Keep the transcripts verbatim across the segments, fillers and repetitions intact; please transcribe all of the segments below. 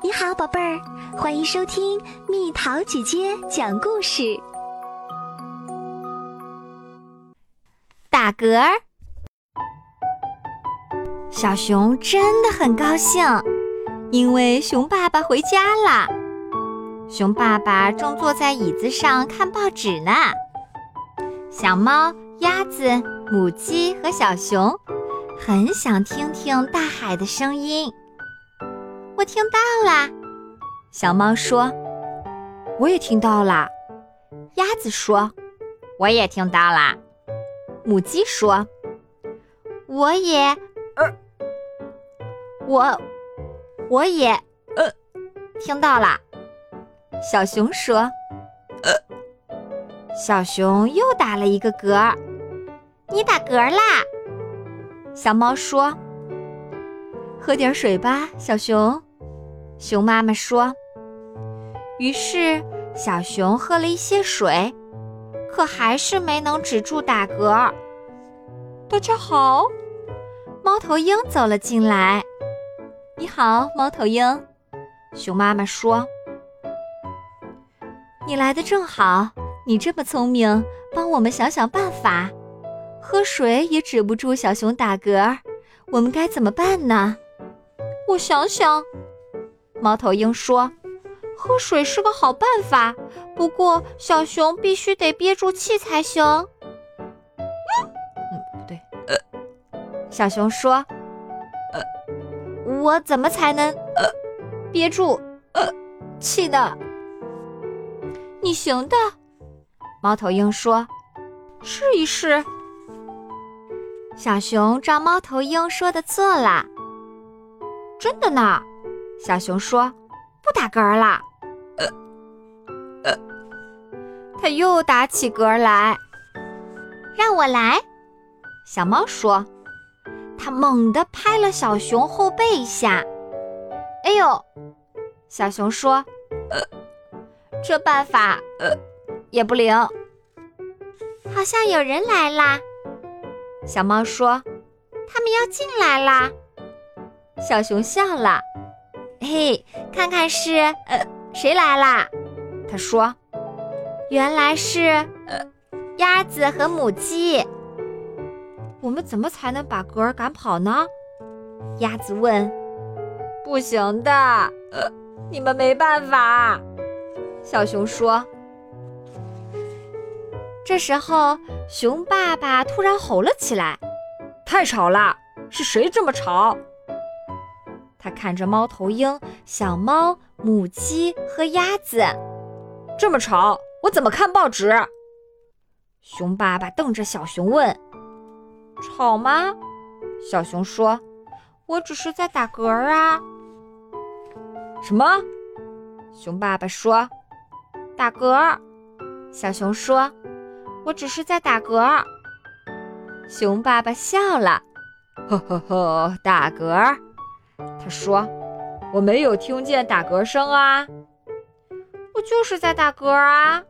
你好，宝贝儿，欢迎收听蜜桃姐姐讲故事。 打嗝儿，小熊真的很高兴，因为熊爸爸回家了。熊爸爸正坐在椅子上看报纸呢。小猫、鸭子、母鸡和小熊很想听听大海的声音。我听到啦，小猫说。我也听到啦，鸭子说。我也听到啦，母鸡说。我也，呃，我，我也，呃，听到啦，小熊说。呃，小熊又打了一个嗝。你打嗝啦，小猫说。喝点水吧，小熊，熊妈妈说。于是小熊喝了一些水，可还是没能止住打嗝。大家好，猫头鹰走了进来。你好，猫头鹰，熊妈妈说。你来得正好，你这么聪明，帮我们想想办法。喝水也止不住小熊打嗝，我们该怎么办呢？我想想，猫头鹰说。喝水是个好办法，不过小熊必须得憋住气才行。嗯，不对，呃，小熊说。呃，我怎么才能呃憋住呃气呢？你行的，猫头鹰说。试一试。小熊照猫头鹰说的做了。真的呢，小熊说。不打嗝了。呃呃，他又打起嗝来。让我来，小猫说。他猛地拍了小熊后背一下。哎呦，小熊说。呃，这办法呃也不灵。好像有人来啦，小猫说。他们要进来啦。小熊笑了。嘿，看看是呃谁来啦？他说。原来是呃鸭子和母鸡。我们怎么才能把嗝儿赶跑呢？鸭子问。不行的，呃你们没办法，小熊说。这时候熊爸爸突然吼了起来。太吵了，是谁这么吵？他看着猫头鹰、小猫、母鸡和鸭子。这么吵，我怎么看报纸？熊爸爸瞪着小熊问。吵吗？小熊说。我只是在打嗝啊。什么？熊爸爸说。打嗝。小熊说。我只是在打嗝。熊爸爸笑了。呵呵呵，打嗝。他说。我没有听见打嗝声啊。我就是在打嗝啊。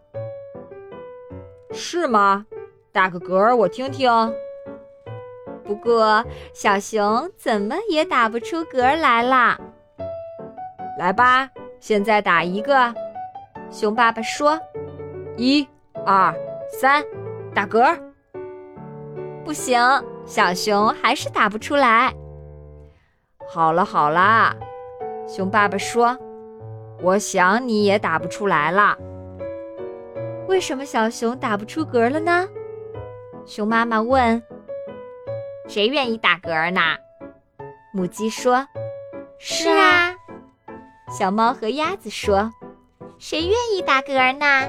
是吗？打个嗝我听听。不过小熊怎么也打不出嗝来啦。来吧，现在打一个。熊爸爸说。一二三，打嗝。不行，小熊还是打不出来。好了好啦，熊爸爸说。我想你也打不出来了。为什么小熊打不出嗝了呢？熊妈妈问。谁愿意打嗝呢？母鸡说。是啊。小猫和鸭子说。谁愿意打嗝呢？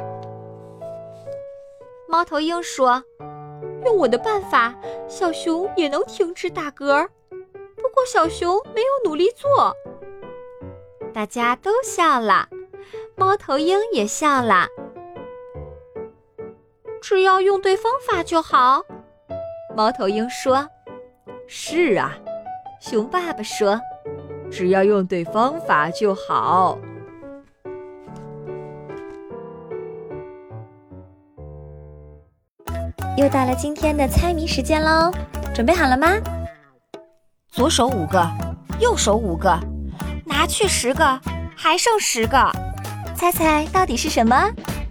猫头鹰说。用我的办法，小熊也能停止打嗝。不过小熊没有努力做。大家都笑了，猫头鹰也笑了。只要用对方法就好，猫头鹰说。是啊，熊爸爸说。只要用对方法就好。 又到了今天的猜谜时间喽，准备好了吗？ 左手五个，右手五个，拿去十个， 还剩十个，猜猜到底是什么？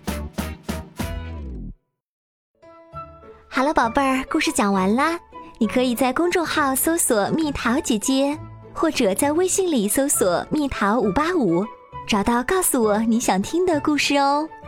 好了，宝贝儿，故事讲完啦。你可以在公众号搜索蜜桃姐姐，或者在微信里搜索蜜桃五八五，找到告诉我你想听的故事哦。